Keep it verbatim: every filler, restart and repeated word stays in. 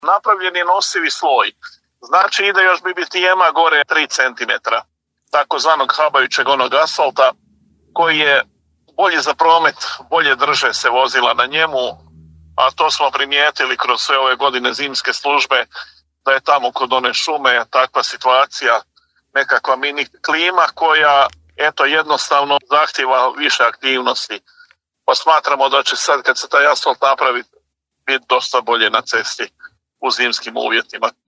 napravljen je nosivi sloj. Znači ide još B B T M-a gore tri centimetra, takozvanog habajućeg onog asfalta, koji je bolje za promet, bolje drže se vozila na njemu, a to smo primijetili kroz sve ove godine zimske službe, da je tamo kod one šume takva situacija, nekakva mini klima koja eto jednostavno zahtjeva više aktivnosti. Pa smatramo da će sad kad se taj asfalt napravi biti dosta bolje na cesti u zimskim uvjetima.